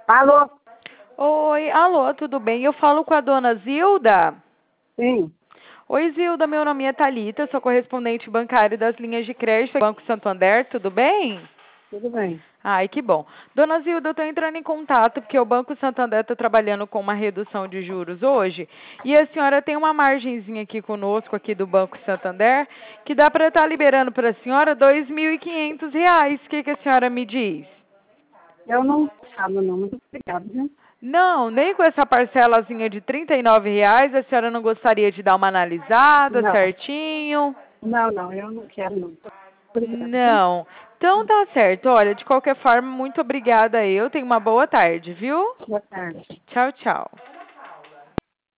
Alô? Oi, alô, tudo bem? Eu falo com a dona Zilda? Sim, Oi, Zilda, meu nome é Thalita, sou correspondente bancário das linhas de crédito do Banco Santander, tudo bem? tudo bem. Ai, que bom. Dona Zilda, eu estou entrando em contato porque o Banco Santander está trabalhando com uma redução de juros hoje e a senhora tem uma margenzinha aqui conosco, aqui do Banco Santander, que dá para estar liberando para a senhora R$ 2.500. O que a senhora me diz? Eu não falo, não. Muito obrigada, viu? Não, nem com essa parcelazinha de R$ 39, a senhora não gostaria de dar uma analisada Não, certinho? não, eu não quero, não. Obrigada, viu? Não. Então tá certo. Olha, de qualquer forma, muito obrigada eu. Tenha uma boa tarde, viu? Boa tarde. Tchau, tchau.